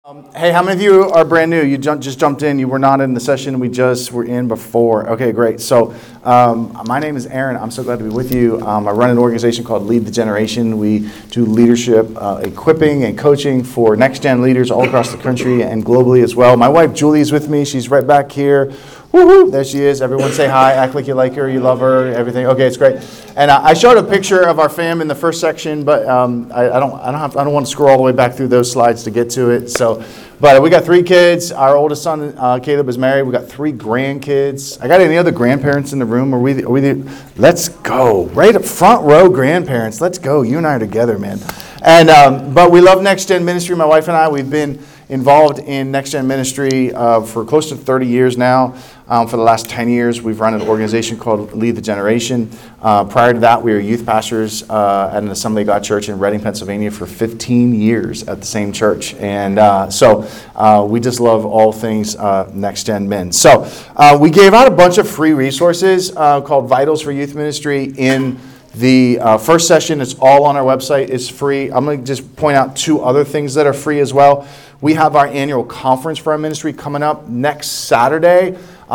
Hey, how many of you are brand new? You just jumped in. You were not in the session we just were in before. Okay, great. So my name is Aaron. I'm so glad to be with you. I run an organization called Lead the Generation. We do leadership, equipping, and coaching for next-gen leaders all across the country and globally as well. My wife, Julie, is with me. She's right back here. Woohoo! There she is. Everyone say hi. Act like you like her, you love her, everything. Okay, it's great. And I showed a picture of our fam in the first section, but I don't want to scroll all the way back through those slides to get to it. But we got 3 kids. Our oldest son, Caleb, is married. We got 3 grandkids. I got any other grandparents in the room? Let's go. Right up front row, grandparents. Let's go. You and I are together, man. And but we love Next Gen Ministry. My wife and I, we've been involved in Next Gen Ministry for close to 30 years now. For the last 10 years, we've run an organization called Lead the Generation. Prior to that, we were youth pastors at an Assembly of God church in Reading, Pennsylvania for 15 years at the same church. And so we just love all things Next Gen Men. So we gave out a bunch of free resources called Vitals for Youth Ministry in the first session. It's all on our website. It's free. I'm going to just point out 2 other things that are free as well. We have our annual conference for our ministry coming up next Saturday.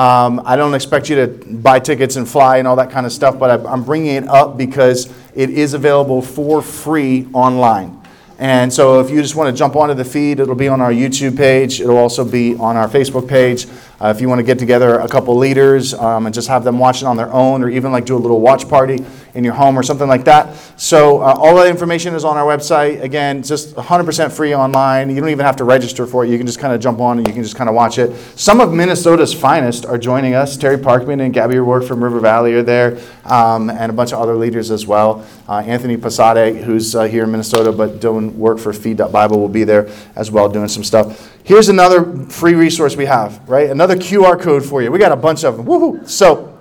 I don't expect you to buy tickets and fly and all that kind of stuff, but I'm bringing it up because it is available for free online. And so if you just want to jump onto the feed, it'll be on our YouTube page. It'll also be on our Facebook page. If you want to get together a couple leaders and just have them watch it on their own, or even like do a little watch party in your home or something like that. So all that information is on our website. Again, just 100% free online. You don't even have to register for it. You can just kind of jump on and you can just kind of watch it. Some of Minnesota's finest are joining us. Terry Parkman and Gabby O'Rourke from River Valley are there, and a bunch of other leaders as well. Anthony Posade, who's here in Minnesota but doing work for Feed.Bible, will be there as well doing some stuff. Here's another free resource we have, right? Another QR code for you. We got a bunch of them. Woohoo! So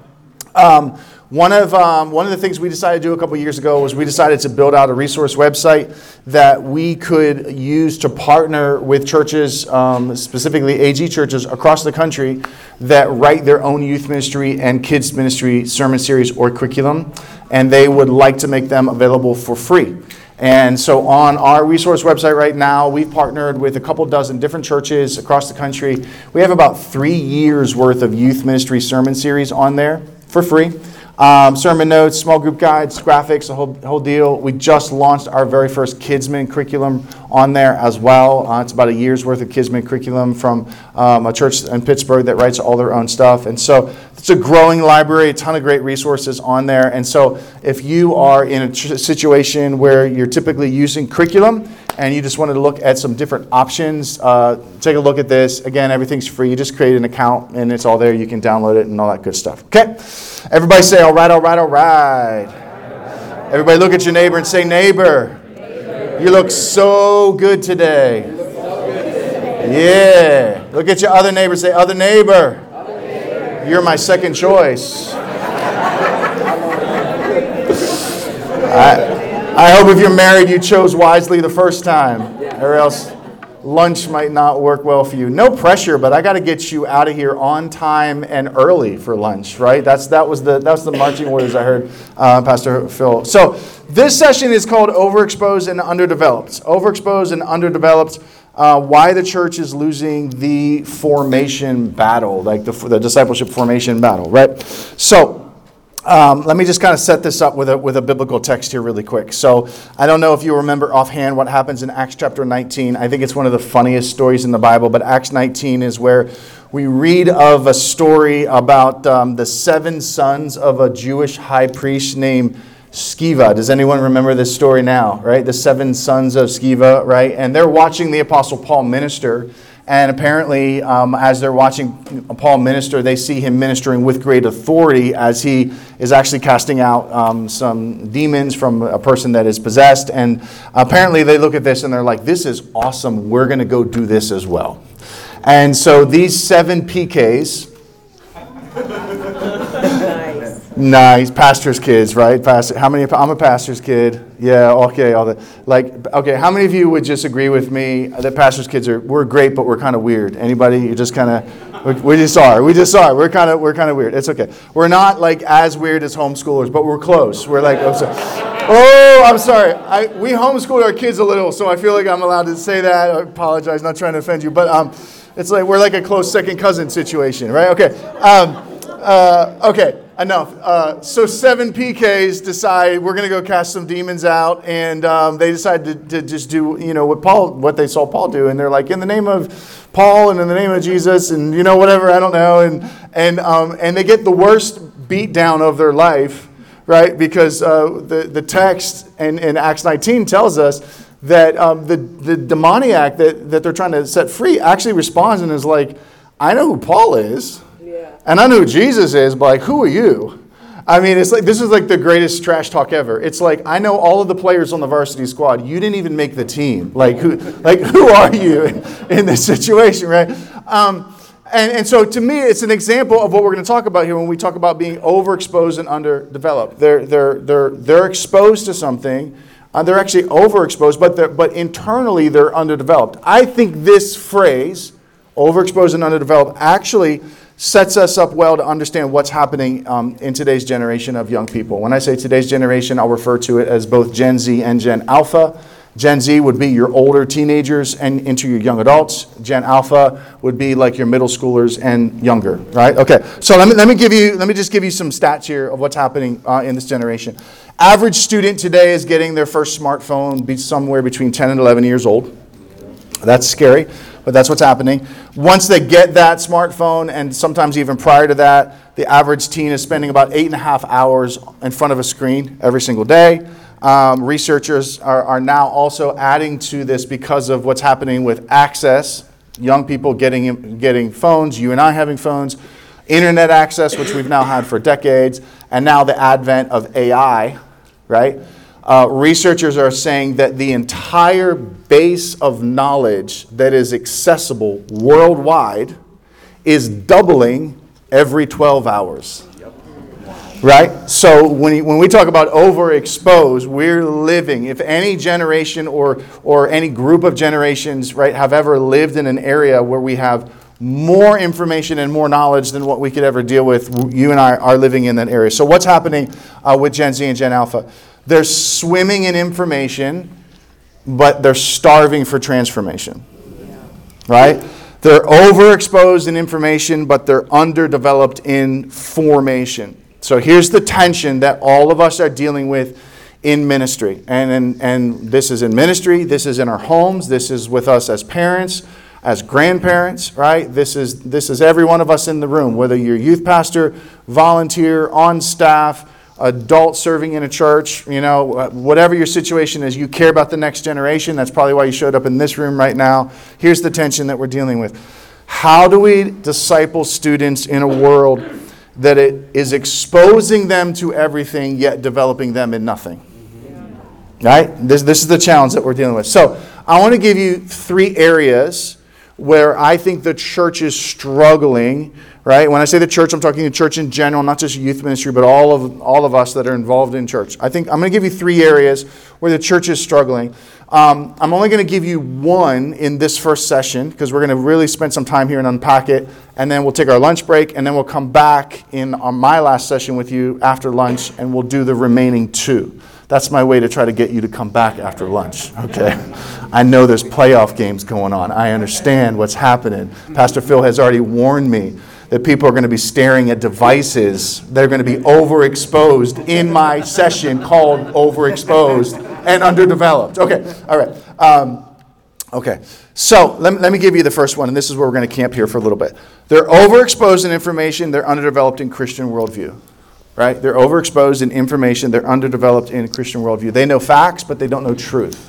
one of the things we decided to do a couple years ago was we decided to build out a resource website that we could use to partner with churches, specifically AG churches across the country that write their own youth ministry and kids ministry sermon series or curriculum, and they would like to make them available for free. And so on our resource website right now, we've partnered with a couple dozen different churches across the country. We have about 3 years worth of youth ministry sermon series on there for free. Sermon notes, small group guides, graphics, the whole deal. We just launched our very first Kidsman curriculum on there as well. It's about a year's worth of Kidsman curriculum from a church in Pittsburgh that writes all their own stuff. And so it's a growing library, a ton of great resources on there. And so if you are in a situation where you're typically using curriculum and you just wanted to look at some different options, take a look at this. Again, everything's free. You just create an account and it's all there. You can download it and all that good stuff. Okay? Everybody say, all right, all right, all right. Everybody look at your neighbor and say, neighbor, you look so good today. Yeah. Look at your other neighbor, say, other neighbor, you're my second choice. I hope if you're married, you chose wisely the first time, or else lunch might not work well for you. No pressure, but I got to get you out of here on time and early for lunch, right? That was the marching orders I heard Pastor Phil. So this session is called Overexposed and Underdeveloped. Overexposed and Underdeveloped. Why the church is losing the formation battle, like the discipleship formation battle, right? So let me just kind of set this up with a biblical text here really quick. So I don't know if you remember offhand what happens in Acts chapter 19. I think it's one of the funniest stories in the Bible, but Acts 19 is where we read of a story about the 7 sons of a Jewish high priest named Sceva. Does anyone remember this story now, right? The 7 sons of Sceva, right? And they're watching the Apostle Paul minister. And apparently, as they're watching Paul minister, they see him ministering with great authority as he is actually casting out some demons from a person that is possessed. And apparently they look at this and they're like, this is awesome. We're going to go do this as well. And so these 7 PKs... Nice, pastor's kids, right? Pastor, how many? I'm a pastor's kid. Yeah, okay, okay. How many of you would just agree with me that pastor's kids we're great, but we're kind of weird? Anybody? You just kind of We just are. We're kind of weird. It's okay. We're not like as weird as homeschoolers, but we're close. We're like, I'm sorry. We homeschool our kids a little, so I feel like I'm allowed to say that. I apologize, not trying to offend you, but it's like we're like a close second cousin situation, right? Okay. Okay. Enough. So 7 PKs decide we're going to go cast some demons out, and they decide to just do what they saw Paul do, and they're like, in the name of Paul and in the name of Jesus, and whatever, I don't know, and they get the worst beat down of their life, right? Because the text in Acts 19 tells us that the demoniac that they're trying to set free actually responds and is like, I know who Paul is. And I know who Jesus is, but like, who are you? I mean, it's like, this is like the greatest trash talk ever. It's like, I know all of the players on the varsity squad. You didn't even make the team. Like, who are you in this situation, right? And so to me, it's an example of what we're going to talk about here when we talk about being overexposed and underdeveloped. They're exposed to something. They're actually overexposed, but internally they're underdeveloped. I think this phrase, overexposed and underdeveloped, actually sets us up well to understand what's happening in today's generation of young people. When I say today's generation, I'll refer to it as both Gen Z and Gen Alpha. Gen Z would be your older teenagers and into your young adults. Gen Alpha would be like your middle schoolers and younger, right? Okay, so let me just give you some stats here of what's happening in this generation. Average student today is getting their first smartphone be somewhere between 10 and 11 years old. That's scary, but that's what's happening. Once they get that smartphone, and sometimes even prior to that, the average teen is spending about 8.5 hours in front of a screen every single day. Researchers are now also adding to this because of what's happening with access. Young people getting phones, you and I having phones, internet access, which we've now had for decades, and now the advent of AI, right? Researchers are saying that the entire base of knowledge that is accessible worldwide is doubling every 12 hours. Right? So when we talk about overexposed, we're living, if any generation or any group of generations, right, have ever lived in an area where we have more information and more knowledge than what we could ever deal with, you and I are living in that area. So what's happening with Gen Z and Gen Alpha? They're swimming in information, but they're starving for transformation. Right? They're overexposed in information, but they're underdeveloped in formation. So here's the tension that all of us are dealing with in ministry. And this is in ministry, this is in our homes, this is with us as parents, as grandparents, right? This is every one of us in the room, whether you're youth pastor, volunteer, on staff, adult serving in a church, whatever your situation is, you care about the next generation. That's probably why you showed up in this room right now. Here's the tension that we're dealing with. How do we disciple students in a world that it is exposing them to everything yet developing them in nothing? Right? This is the challenge that we're dealing with. So I want to give you 3 areas where I think the church is struggling. Right? When I say the church, I'm talking the church in general, not just youth ministry, but all of us that are involved in church. I think I'm going to give you 3 areas where the church is struggling. I'm only going to give you one in this first session because we're going to really spend some time here and unpack it, and then we'll take our lunch break, and then we'll come back on my last session with you after lunch, and we'll do the remaining 2. That's my way to try to get you to come back after lunch, okay? I know there's playoff games going on. I understand what's happening. Pastor Phil has already warned me that people are going to be staring at devices. They're going to be overexposed in my session called Overexposed and Underdeveloped. Okay, all right. Okay, so let me give you the first one, and this is where we're going to camp here for a little bit. They're overexposed in information. They're underdeveloped in Christian worldview. Right? They're overexposed in information. They're underdeveloped in Christian worldview. They know facts, but they don't know truth.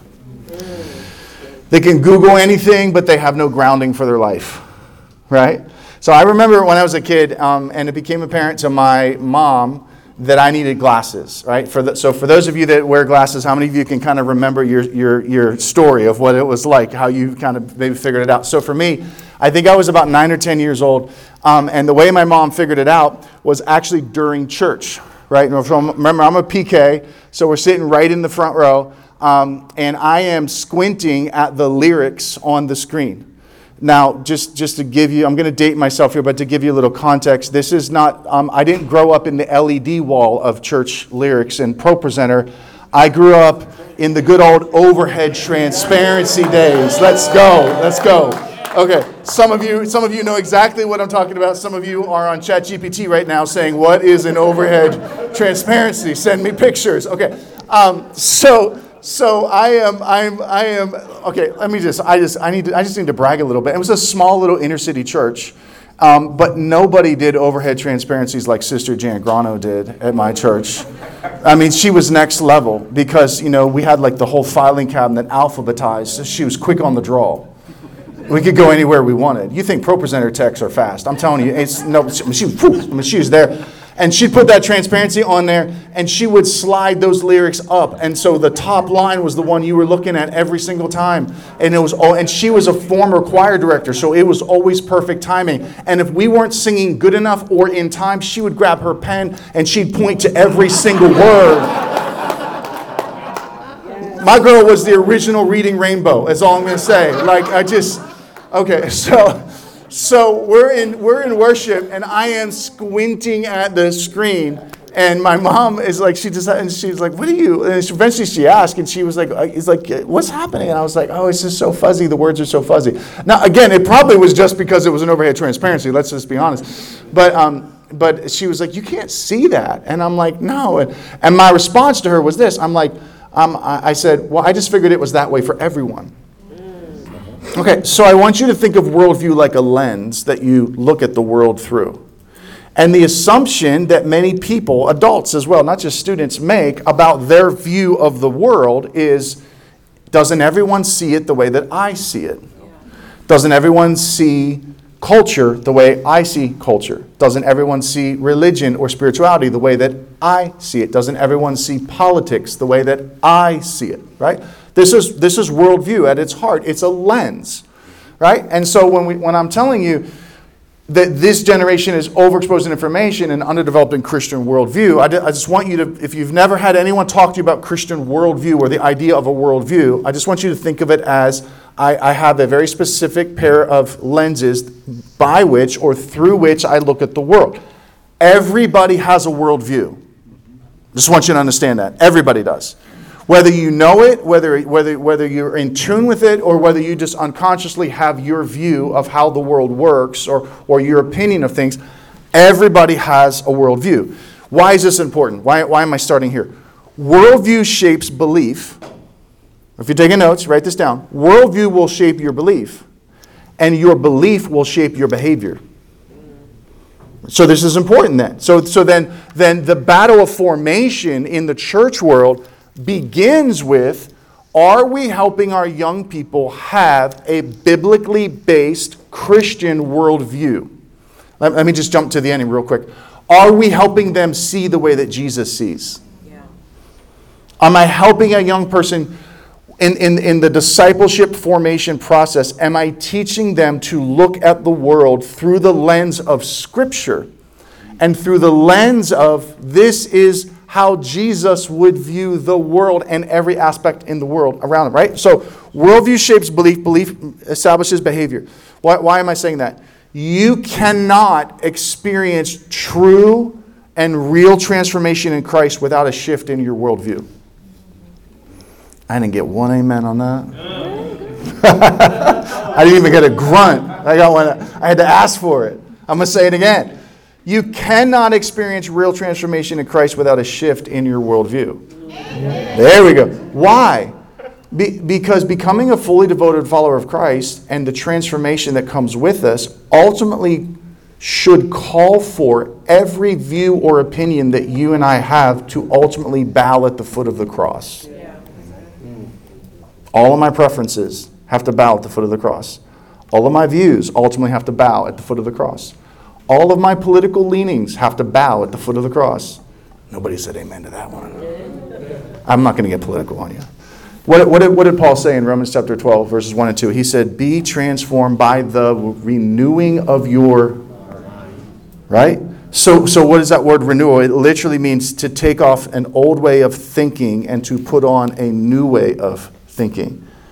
They can Google anything, but they have no grounding for their life. Right? So I remember when I was a kid, and it became apparent to my mom that I needed glasses. Right? So for those of you that wear glasses, how many of you can kind of remember your story of what it was like, how you kind of maybe figured it out? So for me, I think I was about 9 or 10 years old, and the way my mom figured it out was actually during church, right? Remember, I'm a PK, so we're sitting right in the front row, and I am squinting at the lyrics on the screen. Now, just to give you, I'm going to date myself here, but to give you a little context, this is not, I didn't grow up in the LED wall of church lyrics and ProPresenter. I grew up in the good old overhead transparency days. Let's go. Okay, some of you know exactly what I'm talking about. Some of you are on ChatGPT right now saying, "What is an overhead transparency? Send me pictures." Okay, so I am. Okay, I just need to brag a little bit. It was a small little inner city church, but nobody did overhead transparencies like Sister Jan Grano did at my church. I mean, she was next level because we had like the whole filing cabinet alphabetized. So she was quick on the draw. We could go anywhere we wanted. You think ProPresenter techs are fast? I'm telling you, she was there. And she'd put that transparency on there, and she would slide those lyrics up. And so the top line was the one you were looking at every single time. And she was a former choir director, so it was always perfect timing. And if we weren't singing good enough or in time, she would grab her pen and she'd point to every single word. My girl was the original Reading Rainbow, is all I'm going to say. Okay, so we're in worship, and I am squinting at the screen, and my mom is like, she's like, "What are you?" And eventually she asked, and she was like, "What's happening?" And I was like, "Oh, it's just so fuzzy. The words are so fuzzy." Now, again, it probably was just because it was an overhead transparency. Let's just be honest. But she was like, "You can't see that," and I'm like, "No." And my response to her was this: I said, "Well, I just figured it was that way for everyone." Okay, so I want you to think of worldview like a lens that you look at the world through. And the assumption that many people, adults as well, not just students, make about their view of the world is, doesn't everyone see it the way that I see it? Doesn't everyone see culture the way I see culture? Doesn't everyone see religion or spirituality the way that I see it? Doesn't everyone see politics the way that I see it, right? This is worldview at its heart. It's a lens, right? And so when I'm telling you that this generation is overexposed in information and underdeveloped in Christian worldview, I just want you to, if you've never had anyone talk to you about Christian worldview or the idea of a worldview, I just want you to think of it as I have a very specific pair of lenses by which or through which I look at the world. Everybody has a worldview. Just want you to understand that. Everybody does. Whether you know it, whether you're in tune with it, or whether you just unconsciously have your view of how the world works or your opinion of things, everybody has a worldview. Why is this important? Why am I starting here? Worldview shapes belief. If you're taking notes, write this down. Worldview will shape your belief, and your belief will shape your behavior. So this is important then. So then the battle of formation in the church world begins with, are we helping our young people have a biblically based Christian worldview? Let me just jump to the ending real quick. Are we helping them see the way that Jesus sees? Yeah. Am I helping a young person in the discipleship formation process? Am I teaching them to look at the world through the lens of Scripture and through the lens of this is how Jesus would view the world and every aspect in the world around him, right? So worldview shapes belief, belief establishes behavior. Why am I saying that? You cannot experience true and real transformation in Christ without a shift in your worldview. I didn't get one amen on that. I didn't even get a grunt. I had to ask for it. I'm going to say it again. You cannot experience real transformation in Christ without a shift in your worldview. There we go. Why? Because becoming a fully devoted follower of Christ and the transformation that comes with us ultimately should call for every view or opinion that you and I have to ultimately bow at the foot of the cross. All of my preferences have to bow at the foot of the cross. All of my views ultimately have to bow at the foot of the cross. All of my political leanings have to bow at the foot of the cross. Nobody said amen to that one. I'm not going to get political on you. What did Paul say in Romans chapter 12, verses 1 and 2? He said, be transformed by the renewing of your... Right? So what is that word renewal? It literally means to take off an old way of thinking and to put on a new way of thinking.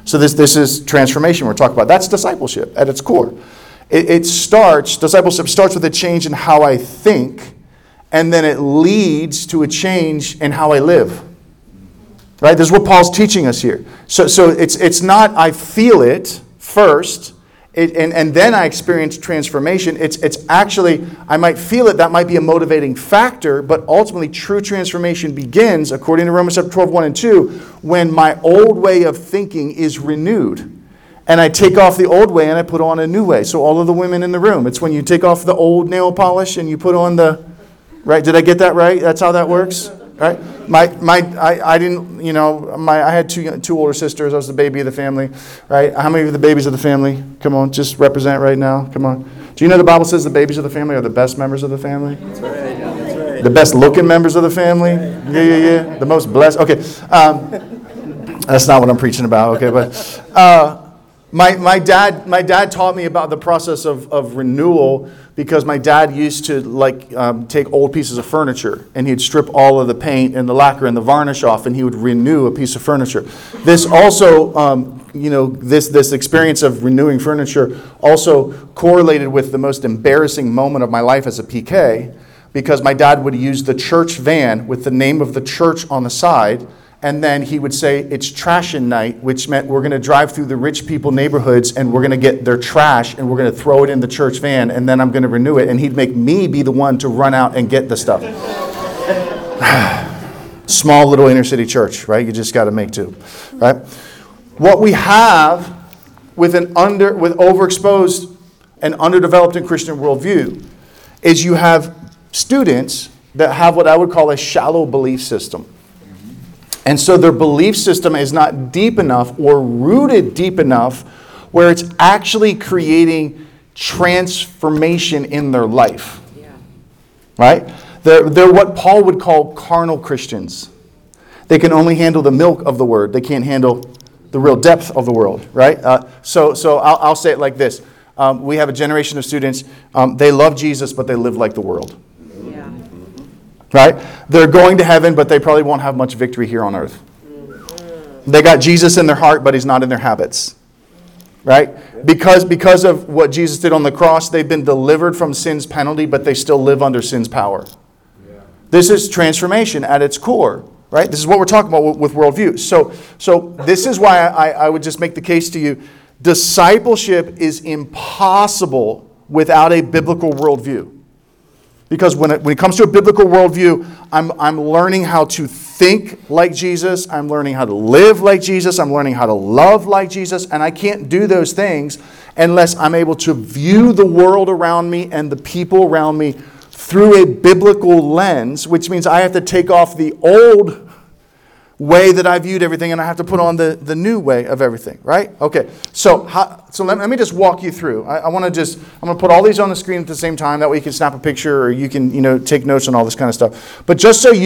So this is transformation we're talking about. That's discipleship at its core. Discipleship starts with a change in how I think, and then it leads to a change in how I live. Right? This is what Paul's teaching us here. So it's not I feel it first, and then I experience transformation. It's actually, I might feel it, that might be a motivating factor, but ultimately true transformation begins, according to Romans chapter 12, 1 and 2, when my old way of thinking is renewed. And I take off the old way and I put on a new way. So all of the women in the room, it's when you take off the old nail polish and you put on the, right? Did I get that right? That's how that works? Right? I didn't, I had two older sisters. I was the baby of the family, right? How many of the babies of the family? Come on, just represent right now. Come on. Do you know the Bible says the babies of the family are the best members of the family? That's right. That's right. The best looking members of the family? Yeah. The most blessed. Okay. That's not what I'm preaching about. Okay, but my dad taught me about the process of renewal, because my dad used to take old pieces of furniture and he'd strip all of the paint and the lacquer and the varnish off, and he would renew a piece of furniture. This also, this experience of renewing furniture also correlated with the most embarrassing moment of my life as a PK, because my dad would use the church van with the name of the church on the side. And then he would say, it's trashin' night, which meant we're going to drive through the rich people neighborhoods and we're going to get their trash and we're going to throw it in the church van, and then I'm going to renew it. And he'd make me be the one to run out and get the stuff. Small little inner city church, right? You just got to make do, right? What we have with overexposed and underdeveloped in Christian worldview is you have students that have what I would call a shallow belief system. And so their belief system is not deep enough or rooted deep enough where it's actually creating transformation in their life. Yeah. Right? They're what Paul would call carnal Christians. They can only handle the milk of the word. They can't handle the real depth of the world. Right? So I'll say it like this. We have a generation of students. They love Jesus, but they live like the world. Right? They're going to heaven, but they probably won't have much victory here on earth. They got Jesus in their heart, but he's not in their habits. Right? Because of what Jesus did on the cross, they've been delivered from sin's penalty, but they still live under sin's power. Yeah. This is transformation at its core. Right? This is what we're talking about with worldview. So this is why I would just make the case to you. Discipleship is impossible without a biblical worldview. Because when it comes to a biblical worldview, I'm learning how to think like Jesus. I'm learning how to live like Jesus. I'm learning how to love like Jesus. And I can't do those things unless I'm able to view the world around me and the people around me through a biblical lens, which means I have to take off the old way that I viewed everything and I have to put on the new way of everything, right? Okay, so let me just walk you through. I'm going to put all these on the screen at the same time. That way you can snap a picture or you can, take notes on all this kind of stuff. But just so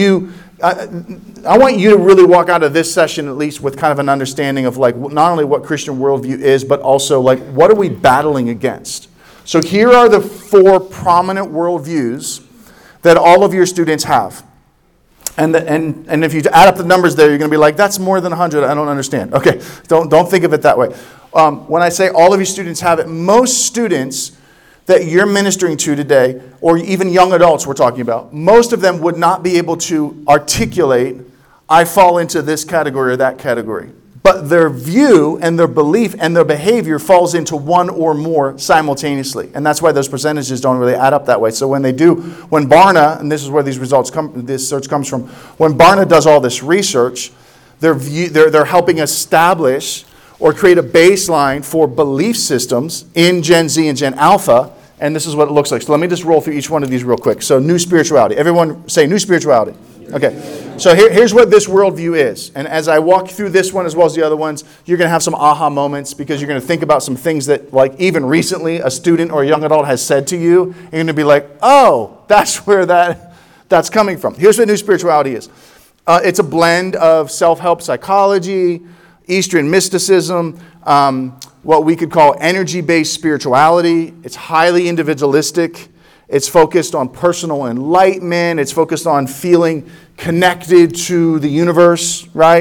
I want you to really walk out of this session at least with kind of an understanding of not only what Christian worldview is, but also what are we battling against? So here are the 4 prominent worldviews that all of your students have. And if you add up the numbers there, you're going to be like, that's more than 100. I don't understand. Okay, don't think of it that way. When I say all of your students have it, most students that you're ministering to today, or even young adults we're talking about, most of them would not be able to articulate, I fall into this category or that category. But their view and their belief and their behavior falls into one or more simultaneously. And that's why those percentages don't really add up that way. So when Barna, and this is where this search comes from, when Barna does all this research, they're helping establish or create a baseline for belief systems in Gen Z and Gen Alpha. And this is what it looks like. So let me just roll through each one of these real quick. So new spirituality. Everyone say new spirituality. Okay. So here's what this worldview is. And as I walk through this one as well as the other ones, you're going to have some aha moments because you're going to think about some things that even recently a student or a young adult has said to you. And you're going to be like, oh, that's where that's coming from. Here's what new spirituality is. It's a blend of self-help psychology, Eastern mysticism, what we could call energy-based spirituality. It's highly individualistic. It's focused on personal enlightenment. It's focused on feeling connected to the universe, right?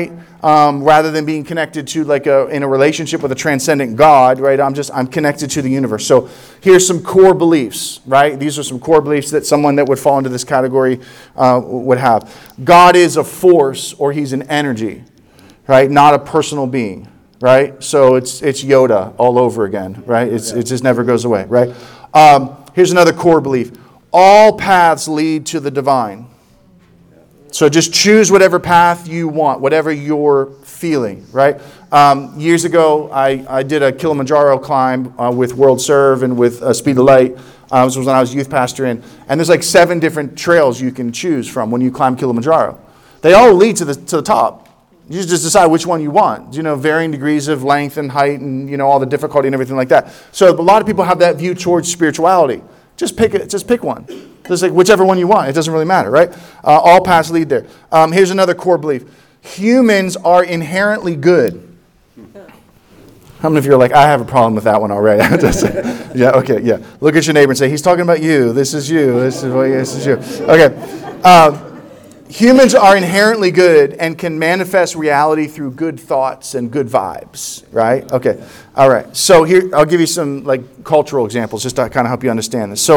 rather than being connected to in a relationship with a transcendent God, right? I'm connected to the universe. So here's some core beliefs, right? These are some core beliefs that someone that would fall into this category would have. God is a force, or he's an energy, right? Not a personal being, right? So it's Yoda all over again, right? It just never goes away, right? Here's another core belief. All paths lead to the divine. So just choose whatever path you want, whatever you're feeling, right? Years ago, I did a Kilimanjaro climb with World Serve and with Speed of Light. This was when I was youth pastor, and there's like 7 different trails you can choose from when you climb Kilimanjaro. They all lead to the top. You just decide which one you want. Varying degrees of length and height and all the difficulty and everything like that. So a lot of people have that view towards spirituality. Just pick one. Just like whichever one you want. It doesn't really matter, right? All paths lead there. Here's another core belief. Humans are inherently good. How many of you are like, I have a problem with that one already? Yeah, okay, yeah. Look at your neighbor and say, he's talking about you. This is you. This is you. Okay. Humans are inherently good and can manifest reality through good thoughts and good vibes, right? Okay. All right. So here, I'll give you some cultural examples just to kind of help you understand this. So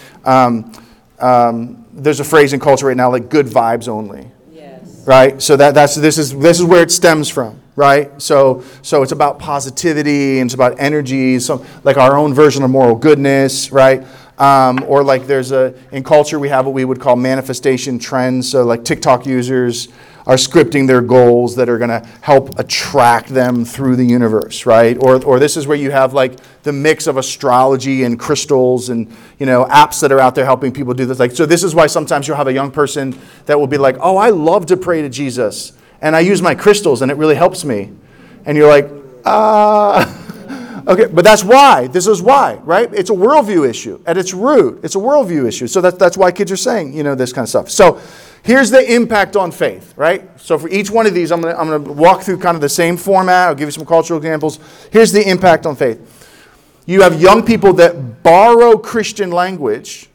there's a phrase in culture right now like good vibes only. Yes. Right? So this is where it stems from, right? So it's about positivity and it's about energy, so like our own version of moral goodness, right? Or in culture we have what we would call manifestation trends. So like TikTok users are scripting their goals that are going to help attract them through the universe, right? Or this is where you have the mix of astrology and crystals and apps that are out there helping people do this. So this is why sometimes you'll have a young person that will be like, oh, I love to pray to Jesus and I use my crystals and it really helps me. And you're like, okay, but that's why. This is why, right? It's a worldview issue. At its root, it's a worldview issue. So that's why kids are saying, this kind of stuff. So here's the impact on faith, right? So for each one of these, I'm gonna walk through kind of the same format. I'll give you some cultural examples. Here's the impact on faith. You have young people that borrow Christian language,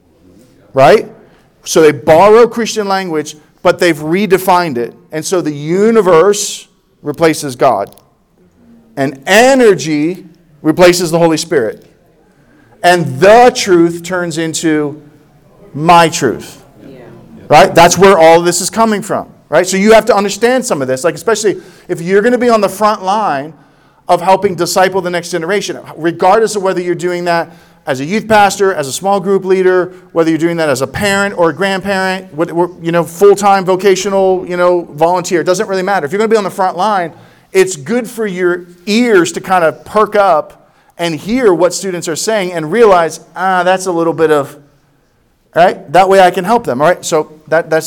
right? So they borrow Christian language, but they've redefined it. And so the universe replaces God. And energy replaces the Holy Spirit. And the truth turns into my truth. Yeah. Right? That's where all of this is coming from. Right? So you have to understand some of this. Especially if you're going to be on the front line of helping disciple the next generation. Regardless of whether you're doing that as a youth pastor, as a small group leader, whether you're doing that as a parent or a grandparent, full-time vocational, volunteer. It doesn't really matter. If you're going to be on the front line, it's good for your ears to kind of perk up and hear what students are saying and realize, that's a little bit of, right? That way I can help them, all right? So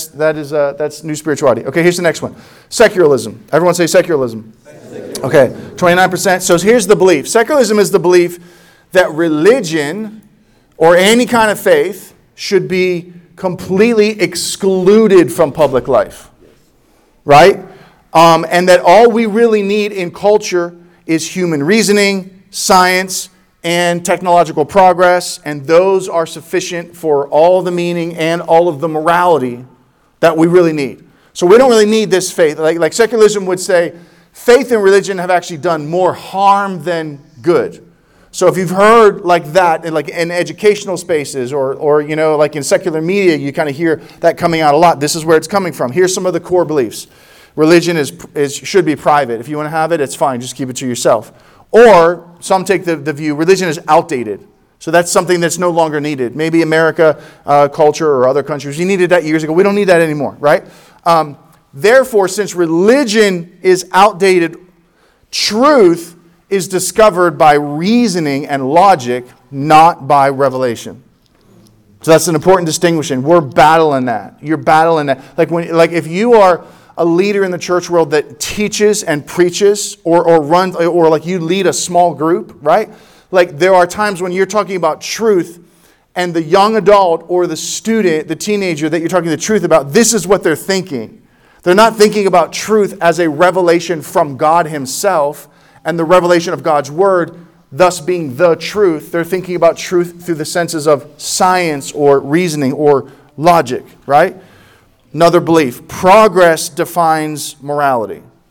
that's new spirituality. Okay, here's the next one. Secularism. Everyone say secularism. Okay, 29%. So here's the belief. Secularism is the belief that religion or any kind of faith should be completely excluded from public life, right? And that all we really need in culture is human reasoning, science, and technological progress, and those are sufficient for all the meaning and all of the morality that we really need. So we don't really need this faith. Like secularism would say, faith and religion have actually done more harm than good. So if you've heard like that in educational spaces or in secular media, you kind of hear that coming out a lot. This is where it's coming from. Here's some of the core beliefs. Religion should be private. If you want to have it, it's fine. Just keep it to yourself. Or some take the view religion is outdated. So that's something that's no longer needed. Maybe America, culture, or other countries, you needed that years ago. We don't need that anymore, right? Therefore, since religion is outdated, truth is discovered by reasoning and logic, not by revelation. So that's an important distinction. We're battling that. You're battling that. If you are a leader in the church world that teaches and preaches or runs, or you lead a small group, right? There are times when you're talking about truth and the young adult or the student, the teenager that you're talking the truth about, this is what they're thinking. They're not thinking about truth as a revelation from God Himself and the revelation of God's Word, thus being the truth. They're thinking about truth through the senses of science or reasoning or logic, right? Another belief, progress defines morality.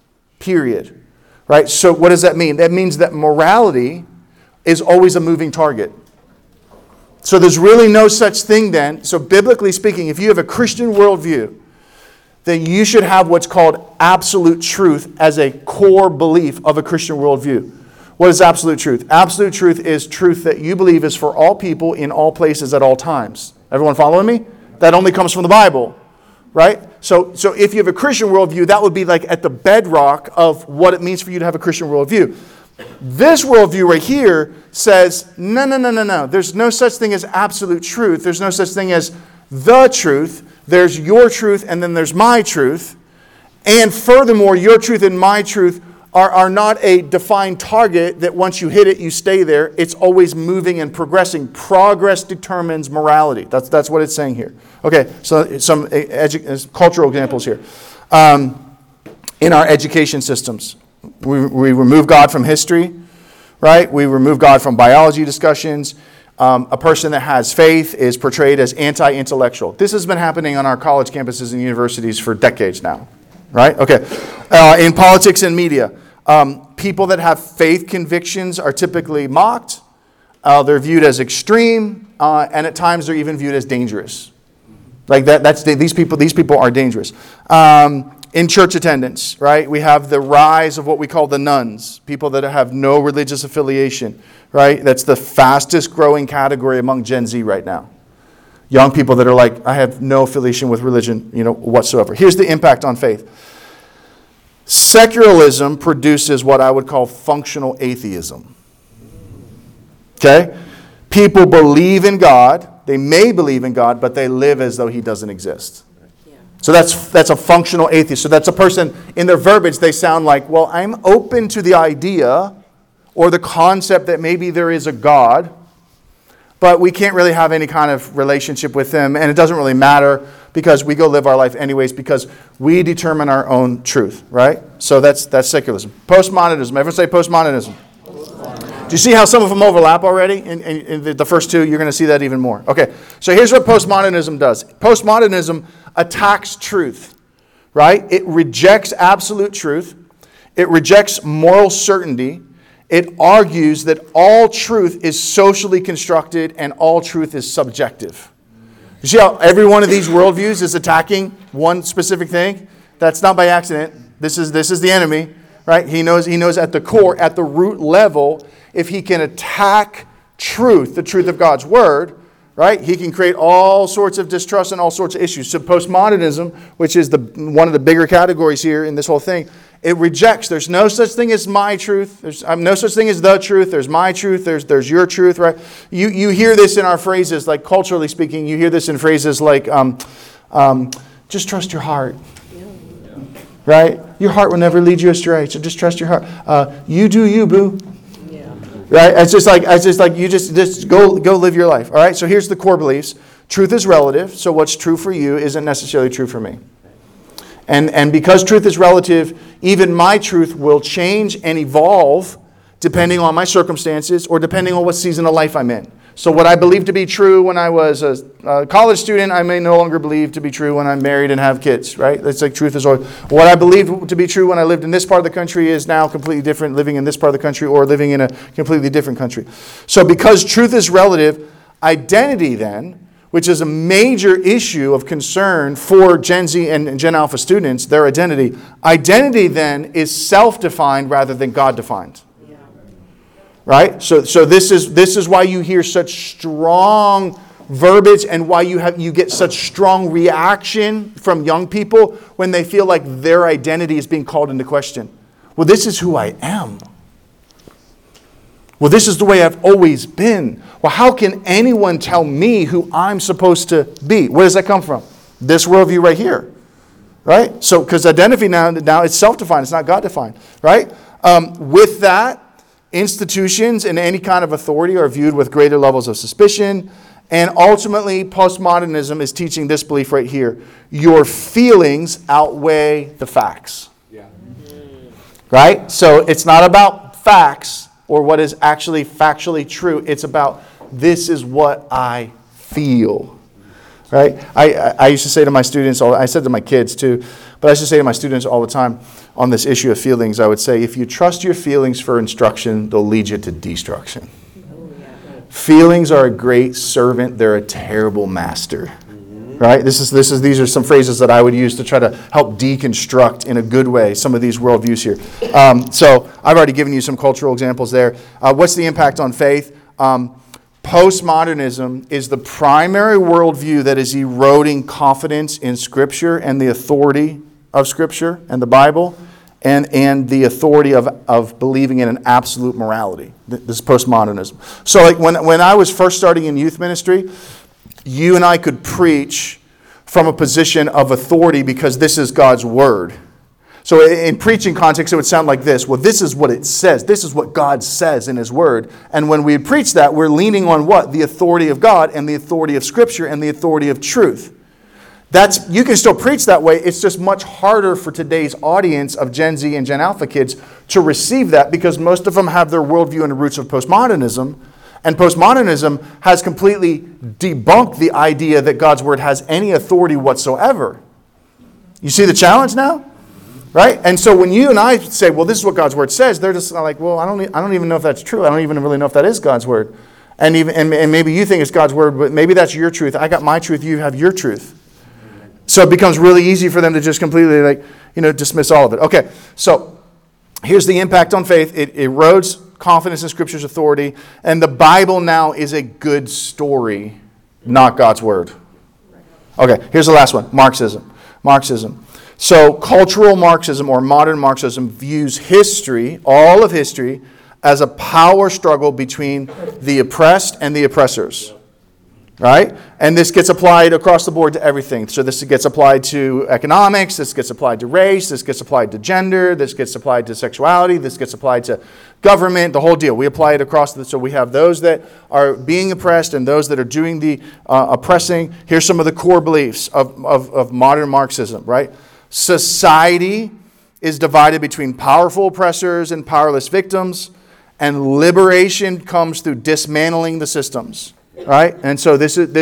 period. Right? So what does that mean? That means that morality is always a moving target. So there's really no such thing then. So biblically speaking, if you have a Christian worldview, then you should have what's called absolute truth as a core belief of a Christian worldview. What is absolute truth? Absolute truth is truth that you believe is for all people in all places at all times. Everyone following me? That only comes from the Bible, right? So if you have a Christian worldview, that would be like at the bedrock of what it means for you to have a Christian worldview. This worldview right here says, no. There's no such thing as absolute truth. There's no such thing as the truth. There's your truth and then there's my truth. And furthermore, your truth and my truth are not a defined target that once you hit it, you stay there. It's always moving and progressing. Progress determines morality. That's what it's saying here. Okay, so some cultural examples here. In our education systems, we remove God from history, right? We remove God from biology discussions. A person that has faith is portrayed as anti-intellectual. This has been happening on our college campuses and universities for decades now, right? Okay. In politics and media, people that have faith convictions are typically mocked. They're viewed as extreme, and at times they're even viewed as dangerous. Like these people are dangerous. In church attendance, right? We have the rise of what we call the nuns, people that have no religious affiliation, right? That's the fastest growing category among Gen Z right now. Young people that are like, I have no affiliation with religion, whatsoever. Here's the impact on faith. Secularism produces what I would call functional atheism. Okay? People believe in God. They may believe in God, but they live as though He doesn't exist. So that's a functional atheist. So that's a person, in their verbiage, they sound like, well, I'm open to the idea or the concept that maybe there is a God, but we can't really have any kind of relationship with Him, and it doesn't really matter because we go live our life anyways because we determine our own truth, right? So that's secularism. Postmodernism. Everyone say postmodernism. Do you see how some of them overlap already? In the first two, you're going to see that even more. Okay, so here's what postmodernism does. Postmodernism attacks truth, right? It rejects absolute truth. It rejects moral certainty. It argues that all truth is socially constructed and all truth is subjective. You see how every one of these worldviews is attacking one specific thing? That's not by accident. This is the enemy, right? He knows at the core, at the root level, if he can attack truth, the truth of God's word, right, he can create all sorts of distrust and all sorts of issues. So postmodernism, which is one of the bigger categories here in this whole thing, it rejects. There's no such thing as my truth. There's no such thing as the truth. There's my truth. There's your truth, right? You hear this in our phrases, like culturally speaking, you hear this in phrases like, just trust your heart. Right? Your heart will never lead you astray, so just trust your heart. You do you, boo. Right? It's just like you just go live your life. All right? So here's the core beliefs. Truth is relative, so what's true for you isn't necessarily true for me. And because truth is relative, even my truth will change and evolve depending on my circumstances or depending on what season of life I'm in. So what I believed to be true when I was a college student, I may no longer believe to be true when I'm married and have kids, right? It's like truth is always. What I believed to be true when I lived in this part of the country is now completely different living in this part of the country or living in a completely different country. So because truth is relative, identity then, which is a major issue of concern for Gen Z and Gen Alpha students, their identity then is self-defined rather than God-defined. Right? So this is why you hear such strong verbiage and why you get such strong reaction from young people when they feel like their identity is being called into question. Well, this is who I am. Well, this is the way I've always been. Well, how can anyone tell me who I'm supposed to be? Where does that come from? This worldview right here. Right? So, because identity now it's self-defined. It's not God-defined. Right? With that, institutions and any kind of authority are viewed with greater levels of suspicion. And ultimately, postmodernism is teaching this belief right here. Your feelings outweigh the facts. Yeah. Right? So it's not about facts or what is actually factually true. It's about this is what I feel. right? I used to say to my students, I said to my kids too, but I used to say to my students all the time on this issue of feelings, I would say, if you trust your feelings for instruction, they'll lead you to destruction. Feelings are a great servant, they're a terrible master. Right? These are some phrases that I would use to try to help deconstruct in a good way some of these worldviews here. So I've already given you some cultural examples there. What's the impact on faith? Postmodernism is the primary worldview that is eroding confidence in Scripture and the authority of Scripture and the Bible, and the authority of believing in an absolute morality. This is postmodernism. So like when I was first starting in youth ministry, you and I could preach from a position of authority because this is God's Word. So in preaching context, it would sound like this. Well, this is what it says. This is what God says in His Word. And when we preach that, we're leaning on what? The authority of God and the authority of Scripture and the authority of truth. You can still preach that way. It's just much harder for today's audience of Gen Z and Gen Alpha kids to receive that because most of them have their worldview in the roots of postmodernism. And postmodernism has completely debunked the idea that God's Word has any authority whatsoever. You see the challenge now? Right? And so when you and I say, well, this is what God's Word says, they're just like, well, I don't even know if that's true. I don't even really know if that is God's Word. And maybe you think it's God's Word, but maybe that's your truth. I got my truth, you have your truth. So it becomes really easy for them to just completely dismiss all of it. Okay, so here's the impact on faith. It erodes confidence in Scripture's authority, and the Bible now is a good story, not God's Word. Okay, here's the last one, Marxism. So cultural Marxism or modern Marxism views history, all of history, as a power struggle between the oppressed and the oppressors. Right? And this gets applied across the board to everything. So this gets applied to economics, this gets applied to race, this gets applied to gender, this gets applied to sexuality, this gets applied to government, the whole deal. We apply it across so we have those that are being oppressed and those that are doing the oppressing. Here's some of the core beliefs of modern Marxism, right? Society is divided between powerful oppressors and powerless victims, and liberation comes through dismantling the systems. Right? And so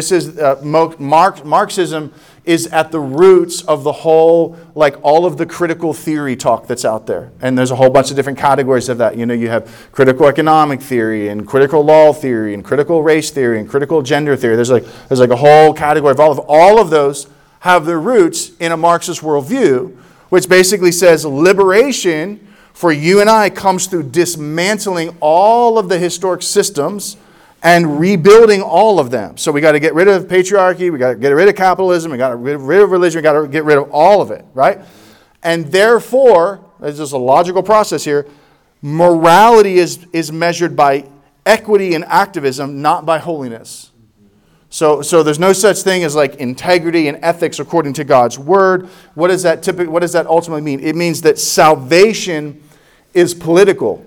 Marxism is at the roots of the whole, like all of the critical theory talk that's out there. And there's a whole bunch of different categories of that. You have critical economic theory and critical law theory and critical race theory and critical gender theory. There's like a whole category of all of those have their roots in a Marxist worldview, which basically says liberation for you and I comes through dismantling all of the historic systems and rebuilding all of them. So we got to get rid of patriarchy, we got to get rid of capitalism, we got to get rid of religion, we got to get rid of all of it, right? And therefore, there's just a logical process here, morality is measured by equity and activism, not by holiness. So there's no such thing as like integrity and ethics according to God's Word. What does that ultimately mean? It means that salvation is political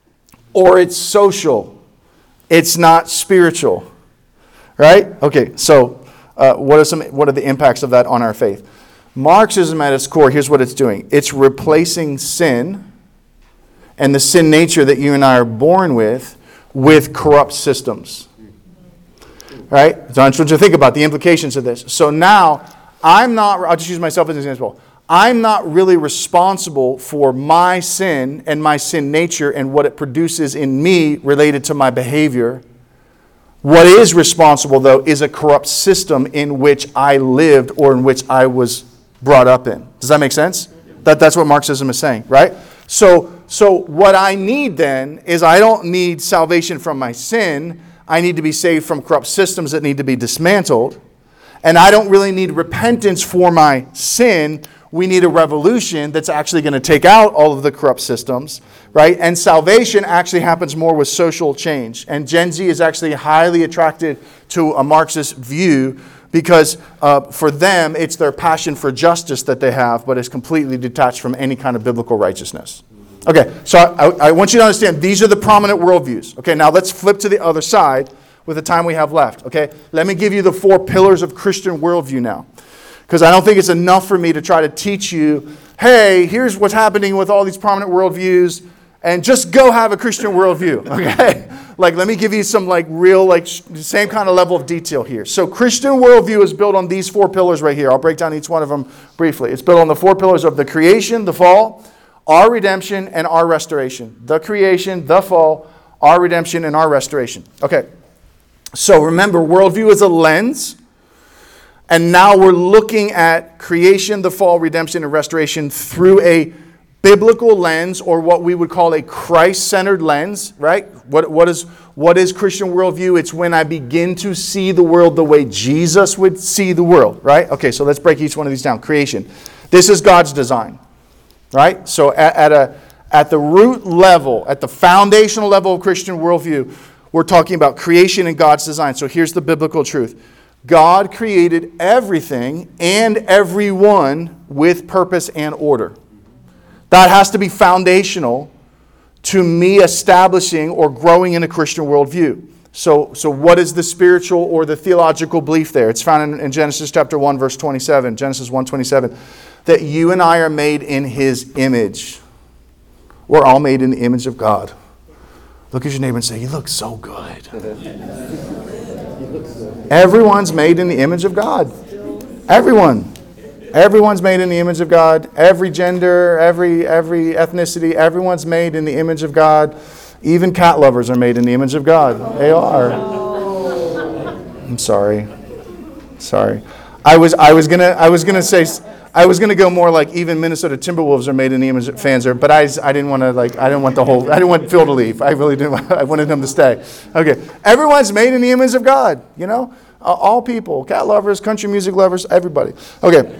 or it's social. It's not spiritual, right? Okay, so what are the impacts of that on our faith? Marxism at its core, here's what it's doing. It's replacing sin and the sin nature that you and I are born with corrupt systems, right? So I want you to think about the implications of this. So now, I'll just use myself as an example. I'm not really responsible for my sin and my sin nature and what it produces in me related to my behavior. What is responsible, though, is a corrupt system in which I lived or in which I was brought up in. Does that make sense? That's what Marxism is saying, right? So what I need then is I don't need salvation from my sin. I need to be saved from corrupt systems that need to be dismantled. And I don't really need repentance for my sin. We need a revolution that's actually going to take out all of the corrupt systems, right? And salvation actually happens more with social change. And Gen Z is actually highly attracted to a Marxist view because for them, it's their passion for justice that they have, but it's completely detached from any kind of biblical righteousness. Okay, so I want you to understand these are the prominent worldviews. Okay, now let's flip to the other side with the time we have left. Okay, let me give you the 4 pillars of Christian worldview now. Because I don't think it's enough for me to try to teach you, hey, here's what's happening with all these prominent worldviews, and just go have a Christian worldview, okay? Like, let me give you some like real, like same kind of level of detail here. So Christian worldview is built on these 4 pillars right here. I'll break down each one of them briefly. It's built on the 4 pillars of the creation, the fall, our redemption, and our restoration. The creation, the fall, our redemption, and our restoration. Okay, so remember, worldview is a lens. And now we're looking at creation, the fall, redemption, and restoration through a biblical lens, or what we would call a Christ-centered lens, right? What is Christian worldview? It's when I begin to see the world the way Jesus would see the world, right? Okay, so let's break each one of these down. Creation. This is God's design, right? So at the root level, at the foundational level of Christian worldview, we're talking about creation and God's design. So here's the biblical truth. God created everything and everyone with purpose and order. That has to be foundational to me establishing or growing in a Christian worldview. So what is the spiritual or the theological belief there? It's found in Genesis chapter 1, verse 27, Genesis 1:27, that you and I are made in His image. We're all made in the image of God. Look at your neighbor and say, you look so good. Everyone's made in the image of God. Everyone. Everyone's made in the image of God. Every gender, every ethnicity, everyone's made in the image of God. Even cat lovers are made in the image of God. They are. I'm sorry. I was gonna go more like even Minnesota Timberwolves are made in the image of fans are, but I didn't want Phil to leave. I really didn't. I wanted him to stay. Okay, everyone's made in the image of God. You know, all people, cat lovers, country music lovers, everybody. Okay.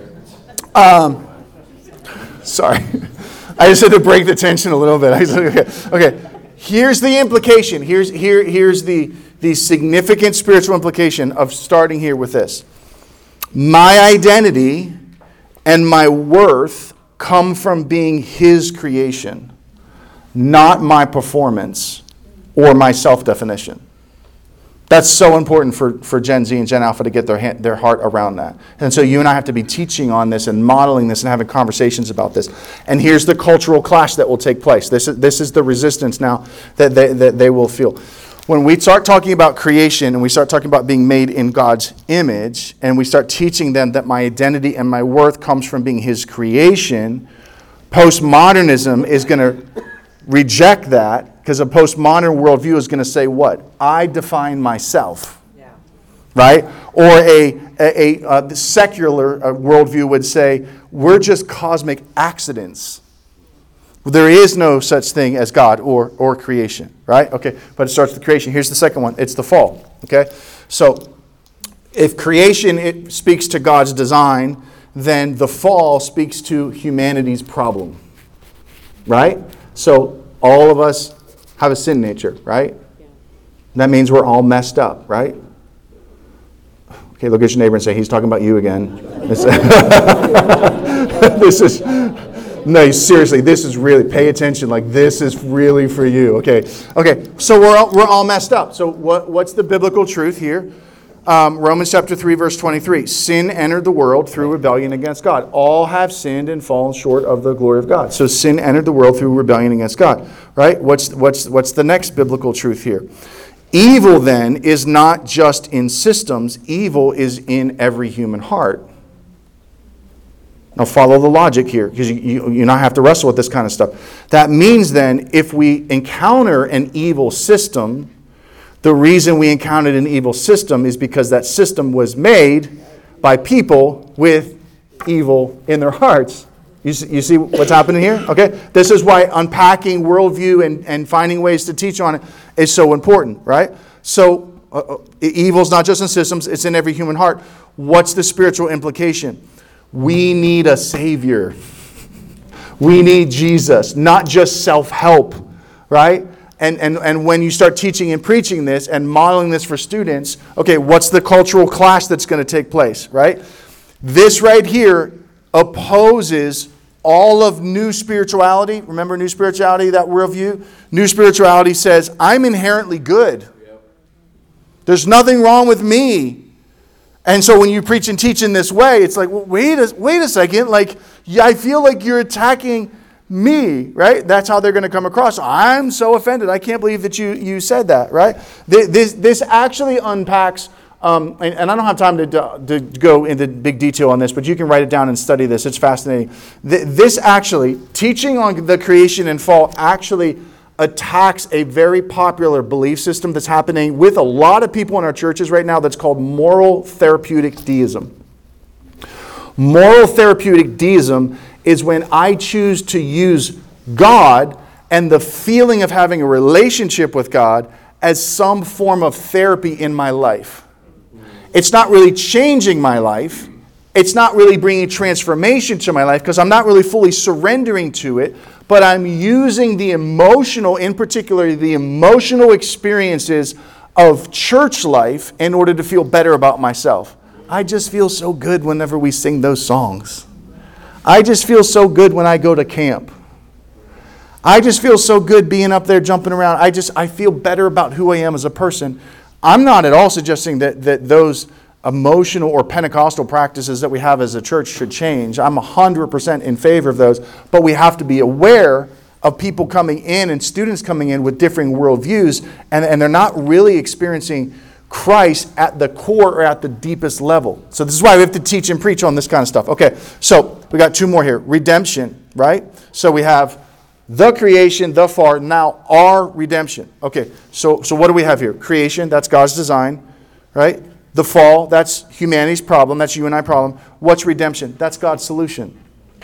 Sorry, I just had to break the tension a little bit. Okay. Here's the implication. Here's the significant spiritual implication of starting here with this. My identity and my worth come from being His creation, not my performance or my self-definition. That's so important for Gen Z and Gen Alpha to get their heart around that. And so you and I have to be teaching on this and modeling this and having conversations about this. And here's the cultural clash that will take place. This is the resistance now that they will feel. When we start talking about creation and we start talking about being made in God's image, and we start teaching them that my identity and my worth comes from being His creation, postmodernism is going to reject that, because a postmodern worldview is going to say what? I define myself. Yeah. Right? Or a secular worldview would say, we're just cosmic accidents. There is no such thing as God or creation. Right? Okay, but it starts with creation. Here's the second one. It's the fall. Okay? So, if creation it speaks to God's design, then the fall speaks to humanity's problem. Right? So, all of us have a sin nature, right? Yeah. That means we're all messed up, right? Okay, look at your neighbor and say, he's talking about you again. No, seriously, this is really, pay attention, like this is really for you. Okay, so we're all messed up. So what's the biblical truth here? Romans chapter 3, verse 23. Sin entered the world through rebellion against God. All have sinned and fallen short of the glory of God. So sin entered the world through rebellion against God. Right? What's the next biblical truth here? Evil then is not just in systems. Evil is in every human heart. Now follow the logic here, because you not have to wrestle with this kind of stuff. That means then, if we encounter an evil system, the reason we encountered an evil system is because that system was made by people with evil in their hearts. You see what's happening here? Okay, this is why unpacking worldview and finding ways to teach on it is so important, right? So evil's not just in systems, it's in every human heart. What's the spiritual implication? We need a Savior. We need Jesus, not just self-help, right? And when you start teaching and preaching this and modeling this for students, okay, what's the cultural clash that's going to take place, right? This right here opposes all of new spirituality. Remember new spirituality, that worldview? New spirituality says, I'm inherently good. There's nothing wrong with me. And so when you preach and teach in this way, it's like, well, wait a second. Like, I feel like you're attacking me, right? That's how they're going to come across. I'm so offended. I can't believe that you said that, right? This actually unpacks, and I don't have time to go into big detail on this, but you can write it down and study this. It's fascinating. This actually, teaching on the creation and fall actually attacks a very popular belief system that's happening with a lot of people in our churches right now that's called moral therapeutic deism. Moral therapeutic deism is when I choose to use God and the feeling of having a relationship with God as some form of therapy in my life. It's not really changing my life. It's not really bringing transformation to my life because I'm not really fully surrendering to it, but I'm using the emotional, in particular, the emotional experiences of church life in order to feel better about myself. I just feel so good whenever we sing those songs. I just feel so good when I go to camp. I just feel so good being up there jumping around. I feel better about who I am as a person. I'm not at all suggesting that those emotional or Pentecostal practices that we have as a church should change. I'm 100% in favor of those. But we have to be aware of people coming in and students coming in with differing worldviews, and they're not really experiencing Christ at the core or at the deepest level. So this is why we have to teach and preach on this kind of stuff. Okay, so we got two more here. Redemption, right? So we have the creation, the fall, now our redemption. Okay, so what do we have here? Creation, that's God's design, right? The fall, that's humanity's problem. That's you and I problem. What's redemption? That's God's solution.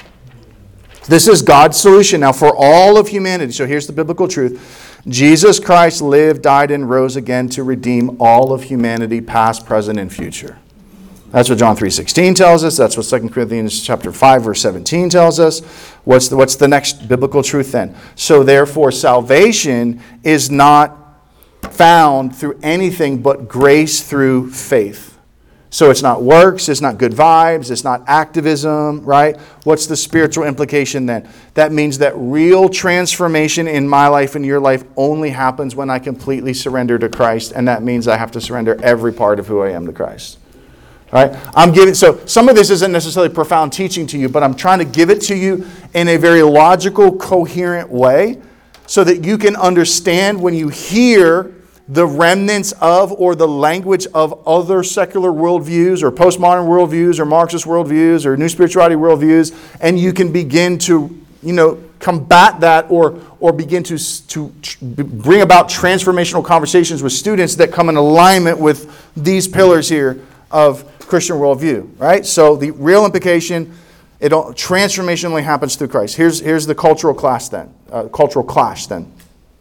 This is God's solution now for all of humanity. So here's the biblical truth. Jesus Christ lived, died, and rose again to redeem all of humanity, past, present, and future. That's what John 3:16 tells us. That's what 2 Corinthians chapter 5, verse 17 tells us. What's the next biblical truth then? So therefore, salvation is not found through anything but grace through faith. So it's not works, it's not good vibes, it's not activism, right? What's the spiritual implication then? That means that real transformation in my life and your life only happens when I completely surrender to Christ, and that means I have to surrender every part of who I am to Christ. All right? So some of this isn't necessarily profound teaching to you, but I'm trying to give it to you in a very logical, coherent way so that you can understand when you hear the remnants of or the language of other secular worldviews or postmodern worldviews or Marxist worldviews or new spirituality worldviews, and you can begin to, combat that or begin to bring about transformational conversations with students that come in alignment with these pillars here of Christian worldview, right? So the real implication, transformation only happens through Christ. Here's the cultural clash then.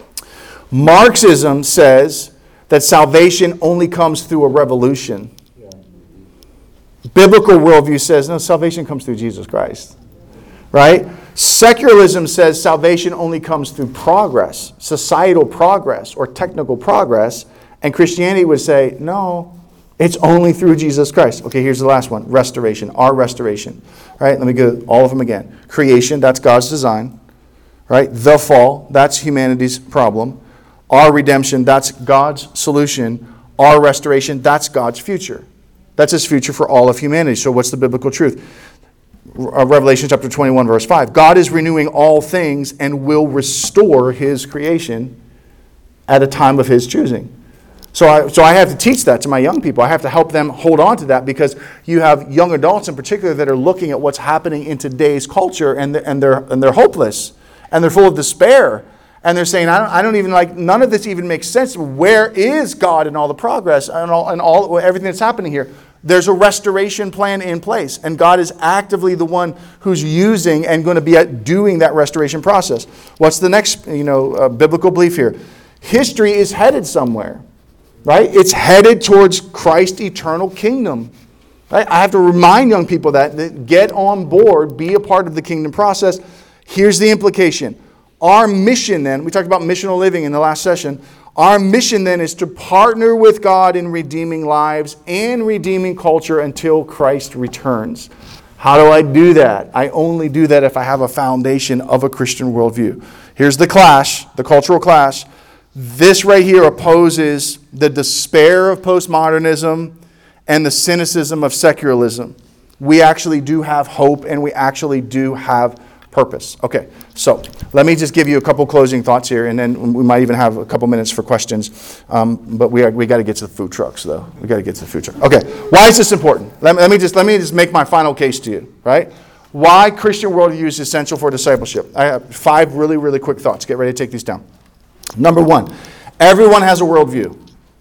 Marxism says that salvation only comes through a revolution. Yeah. Biblical worldview says, no, salvation comes through Jesus Christ. Right? Secularism says salvation only comes through progress, societal progress, or technical progress. And Christianity would say, no, it's only through Jesus Christ. Okay, here's the last one. Restoration, our restoration. Right? Let me go all of them again. Creation, that's God's design. Right? The fall, that's humanity's problem. Our redemption, that's God's solution. Our restoration, that's God's future. That's His future for all of humanity. So what's the biblical truth? Revelation chapter 21, verse 5. God is renewing all things and will restore His creation at a time of His choosing. So I have to teach that to my young people. I have to help them hold on to that because you have young adults in particular that are looking at what's happening in today's culture and they're hopeless and they're full of despair. And they're saying, I don't even none of this even makes sense. Where is God in all the progress and everything that's happening here? There's a restoration plan in place. And God is actively the one who's using and going to be doing that restoration process. What's the next biblical belief here? History is headed somewhere. Right? It's headed towards Christ's eternal kingdom. Right? I have to remind young people that get on board, be a part of the kingdom process. Here's the implication. Our mission then, we talked about missional living in the last session. Our mission then is to partner with God in redeeming lives and redeeming culture until Christ returns. How do I do that? I only do that if I have a foundation of a Christian worldview. Here's the clash, the cultural clash. This right here opposes the despair of postmodernism and the cynicism of secularism. We actually do have hope and we actually do have purpose. Okay, so let me just give you a couple closing thoughts here, and then we might even have a couple minutes for questions. But we got to get to the food trucks, though. We got to get to the food truck. Okay, why is this important? Let me just make my final case to you, right? Why Christian worldview is essential for discipleship. I have 5 really, really quick thoughts. Get ready to take these down. Number 1, everyone has a worldview.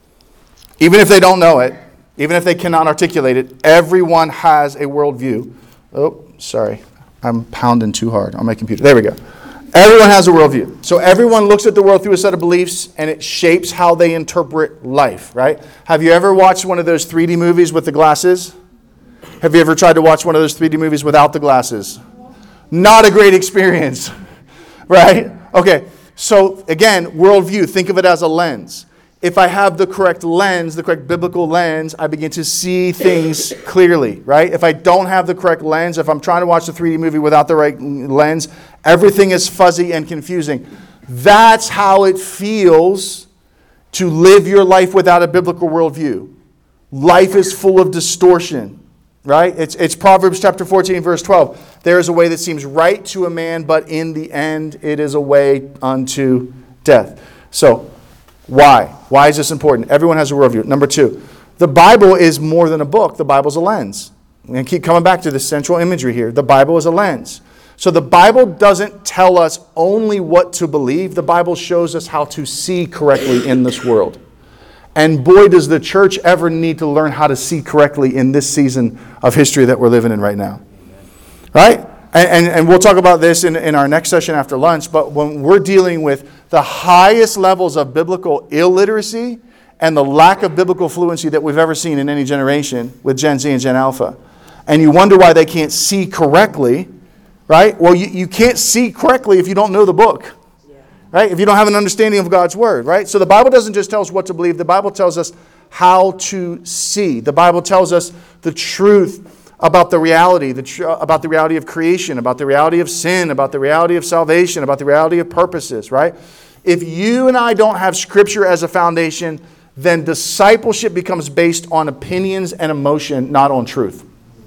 Even if they don't know it, even if they cannot articulate it, everyone has a worldview. Oh, sorry. I'm pounding too hard on my computer. There we go. Everyone has a worldview. So everyone looks at the world through a set of beliefs, and it shapes how they interpret life, right? Have you ever watched one of those 3D movies with the glasses? Have you ever tried to watch one of those 3D movies without the glasses? Not a great experience, right? Okay, so again, worldview, think of it as a lens. If I have the correct lens, the correct biblical lens, I begin to see things clearly, right? If I don't have the correct lens, if I'm trying to watch a 3D movie without the right lens, everything is fuzzy and confusing. That's how it feels to live your life without a biblical worldview. Life is full of distortion, right? It's Proverbs chapter 14, verse 12. There is a way that seems right to a man, but in the end it is a way unto death. So, why? Why is this important? Everyone has a worldview. Number 2, the Bible is more than a book. The Bible's a lens. And keep coming back to this central imagery here. The Bible is a lens. So the Bible doesn't tell us only what to believe. The Bible shows us how to see correctly in this world. And boy, does the church ever need to learn how to see correctly in this season of history that we're living in right now. Right? And we'll talk about this in our next session after lunch, but when we're dealing with the highest levels of biblical illiteracy and the lack of biblical fluency that we've ever seen in any generation with Gen Z and Gen Alpha, and you wonder why they can't see correctly, right? Well, you can't see correctly if you don't know the book, right? If you don't have an understanding of God's Word, right? So the Bible doesn't just tell us what to believe. The Bible tells us how to see. The Bible tells us the truth about the reality, about the reality of creation, about the reality of sin, about the reality of salvation, about the reality of purposes, right? If you and I don't have Scripture as a foundation, then discipleship becomes based on opinions and emotion, not on truth.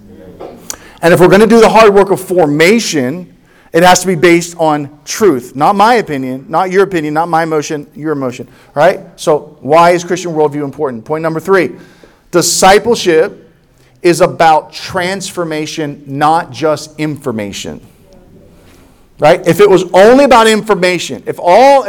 And if we're going to do the hard work of formation, it has to be based on truth. Not my opinion, not your opinion, not my emotion, your emotion, right? So why is Christian worldview important? Point number 3, discipleship is about transformation, not just information. Right? If it was only about information, if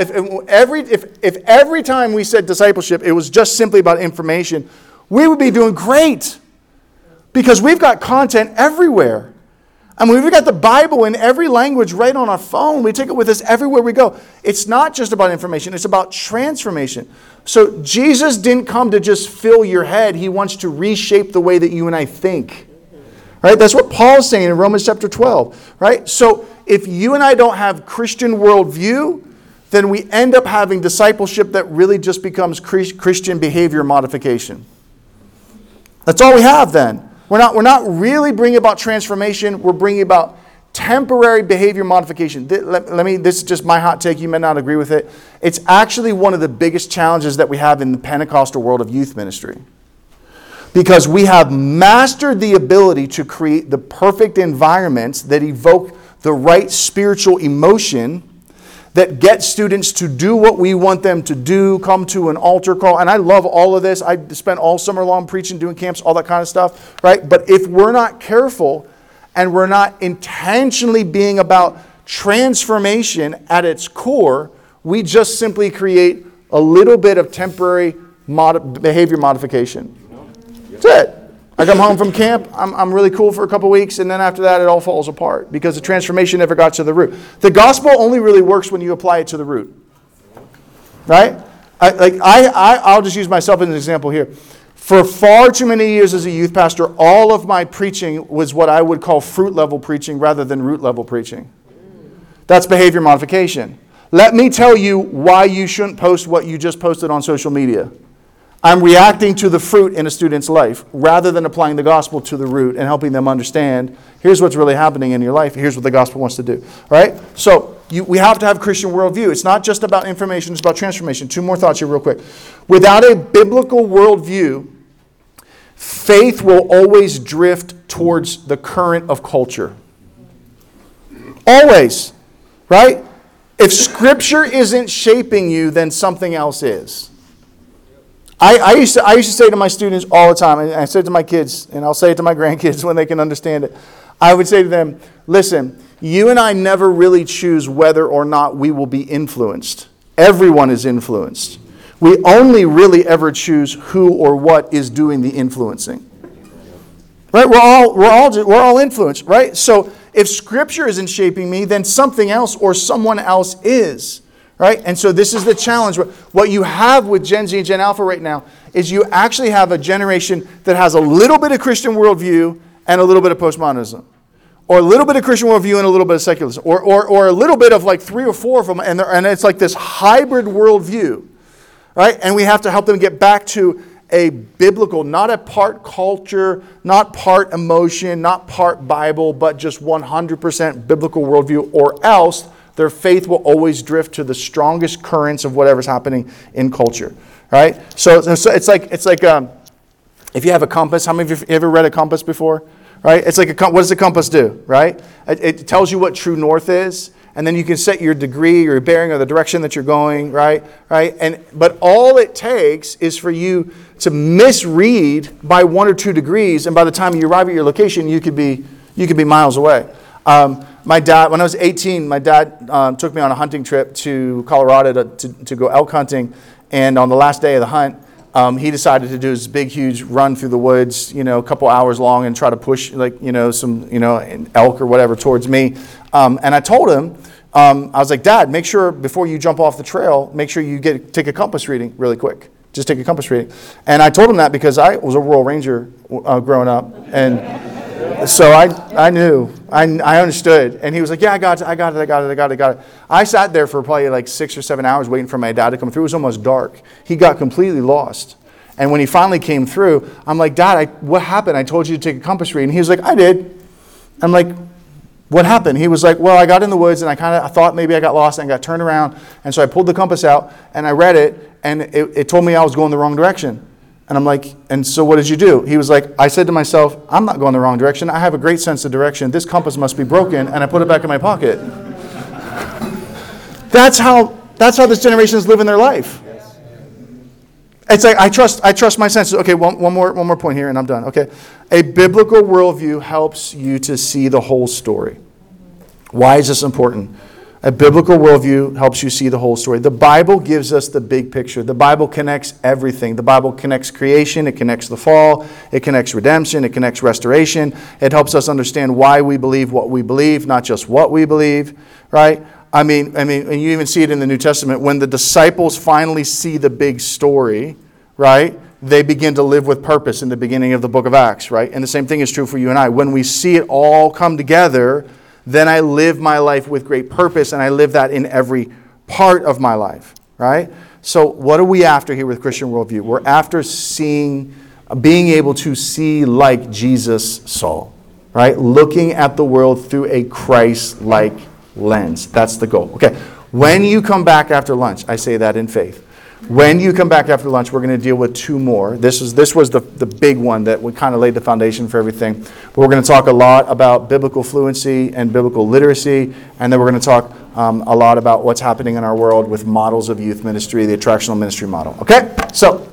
every time we said discipleship, it was just simply about information, we would be doing great. Because we've got content everywhere. I mean, we've got the Bible in every language right on our phone. We take it with us everywhere we go. It's not just about information, it's about transformation. So Jesus didn't come to just fill your head. He wants to reshape the way that you and I think. Right? That's what Paul's saying in Romans chapter 12. Right? So if you and I don't have Christian worldview, then we end up having discipleship that really just becomes Christian behavior modification. That's all we have then. We're not really bringing about transformation. We're bringing about temporary behavior modification. This is just my hot take. You may not agree with it. It's actually one of the biggest challenges that we have in the Pentecostal world of youth ministry. Because we have mastered the ability to create the perfect environments that evoke the right spiritual emotion that get students to do what we want them to do, come to an altar call. And I love all of this. I spent all summer long preaching, doing camps, all that kind of stuff, right? But if we're not careful and we're not intentionally being about transformation at its core, we just simply create a little bit of temporary behavior modification. That's it. I come home from camp, I'm really cool for a couple weeks, and then after that it all falls apart because the transformation never got to the root. The gospel only really works when you apply it to the root. Right? I'll just use myself as an example here. For far too many years as a youth pastor, all of my preaching was what I would call fruit level preaching rather than root level preaching. That's behavior modification. Let me tell you why you shouldn't post what you just posted on social media. I'm reacting to the fruit in a student's life rather than applying the gospel to the root and helping them understand, here's what's really happening in your life, here's what the gospel wants to do. Right? So we have to have Christian worldview. It's not just about information, it's about transformation. 2 more thoughts here real quick. Without a biblical worldview, faith will always drift towards the current of culture. Always, right? If Scripture isn't shaping you, then something else is. I used to say to my students all the time, and I say it to my kids, and I'll say it to my grandkids when they can understand it. I would say to them, listen, you and I never really choose whether or not we will be influenced. Everyone is influenced. We only really ever choose who or what is doing the influencing. Right? We're all influenced, right? So if Scripture isn't shaping me, then something else or someone else is. Right? And so this is the challenge. What you have with Gen Z and Gen Alpha right now is you actually have a generation that has a little bit of Christian worldview and a little bit of postmodernism. Or a little bit of Christian worldview and a little bit of secularism. Or a little bit of like 3 or 4 of them. And it's like this hybrid worldview. Right? And we have to help them get back to a biblical, not a part culture, not part emotion, not part Bible, but just 100% biblical worldview, or else their faith will always drift to the strongest currents of whatever's happening in culture, right? So it's like if you have a compass. How many of you ever read a compass before? Right? It's like what does the compass do? Right? It tells you what true north is, and then you can set your degree, your bearing, or the direction that you're going. Right? But all it takes is for you to misread by 1 or 2 degrees, and by the time you arrive at your location, you could be miles away. My dad, when I was 18, my dad took me on a hunting trip to Colorado to go elk hunting. And on the last day of the hunt, he decided to do this big, huge run through the woods, a couple hours long, and try to push some elk or whatever towards me. And I told him, I was like, Dad, make sure before you jump off the trail, make sure you take a compass reading really quick. Just take a compass reading. And I told him that because I was a rural ranger growing up, and so I knew, I understood. And he was like, yeah, I got it. I sat there for probably like 6 or 7 hours waiting for my dad to come through. It was almost dark. He got completely lost. And when he finally came through, I'm like, Dad, what happened? I told you to take a compass reading. He was like, I did. I'm like, what happened? He was like, well, I got in the woods and I thought maybe I got lost and I got turned around. And so I pulled the compass out and I read it, and it told me I was going the wrong direction. And I'm like, and so what did you do? He was like, I said to myself, I'm not going the wrong direction. I have a great sense of direction. This compass must be broken. And I put it back in my pocket. That's how this generation is living their life. It's like, I trust my senses. Okay, one more point here and I'm done. Okay. A biblical worldview helps you to see the whole story. Why is this important? A biblical worldview helps you see the whole story. The Bible gives us the big picture. The Bible connects everything. The Bible connects creation. It connects the fall. It connects redemption. It connects restoration. It helps us understand why we believe what we believe, not just what we believe, right? I mean, and you even see it in the New Testament. When the disciples finally see the big story, right, they begin to live with purpose in the beginning of the book of Acts, right? And the same thing is true for you and I. When we see it all come together, then I live my life with great purpose, and I live that in every part of my life, right? So what are we after here with Christian worldview? We're after being able to see like Jesus saw, right? Looking at the world through a Christ-like lens. That's the goal. Okay, when you come back after lunch, I say that in faith. When you come back after lunch, we're going to deal with 2 more. This was the big one that we kind of laid the foundation for everything. But we're going to talk a lot about biblical fluency and biblical literacy. And then we're going to talk a lot about what's happening in our world with models of youth ministry, the attractional ministry model. Okay? So